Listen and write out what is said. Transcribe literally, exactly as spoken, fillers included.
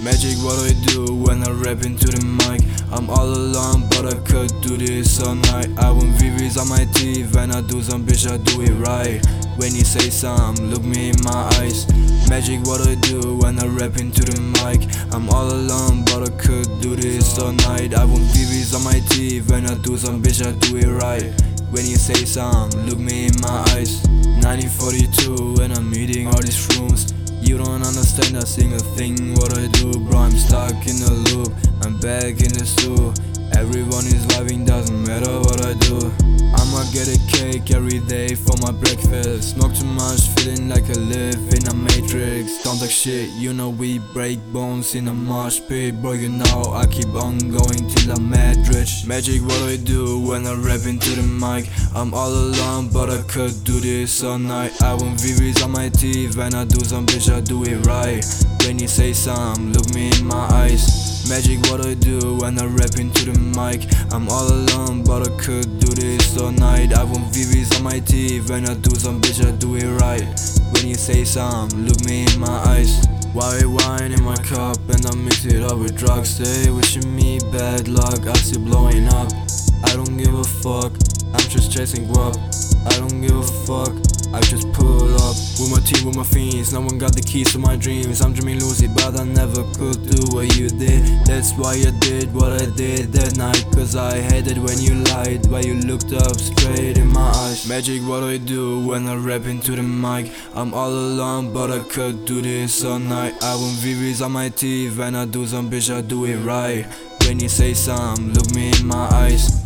Magic, what I do when I rap into the mic. I'm all alone, but I could do this all night. I want V Vs on my teeth. When I do some bitch, I do it right. When you say some, look me in my eyes. Magic, what I do when I rap into the mic. I'm all alone, but I could do this all night. I want V Vs on my teeth. When I do some bitch, I do it right. When you say some, look me in my eyes. nineteen forty-two, when I'm eating all these shrooms. You don't understand a single thing what I do, bro. I'm stuck in the loop, I'm back in the stool. Everyone is vibing, doesn't matter what I do. I'ma get a cake every day for my breakfast. Smoke too much, feeling like I live in a matrix. Don't talk shit, you know we break bones in a mosh pit. Bro, you know I keep on going till I'm mad rich. Magic, what I do when I rap into the mic. I'm all alone, but I could do this all night. I want V Vs on my teeth. When I do some bitch, I do it right. When you say some, look me in my eyes. Magic, what I do when I rap into the mic. I'm all alone, but I could do this all night. I want V Vs on my teeth. When I do some bitch, I do it right. When you say some, look me in my eyes. White wine in my cup and I mix it up with drugs. They wishing me bad luck, I still blowing up. I don't give a fuck, I'm just chasing guap. I don't give a fuck, I just pull up. With my team, with my fiends, no one got the keys to my dreams. I'm dreaming lucid, but I never could do what you did. That's why I did what I did that night. Cause I hated when you lied, why you looked up straight in my eyes. Magic, what I do when I rap into the mic. I'm all alone, but I could do this all night. I want V Vs on my teeth. When I do some bitch, I do it right. When you say some, look me in my eyes.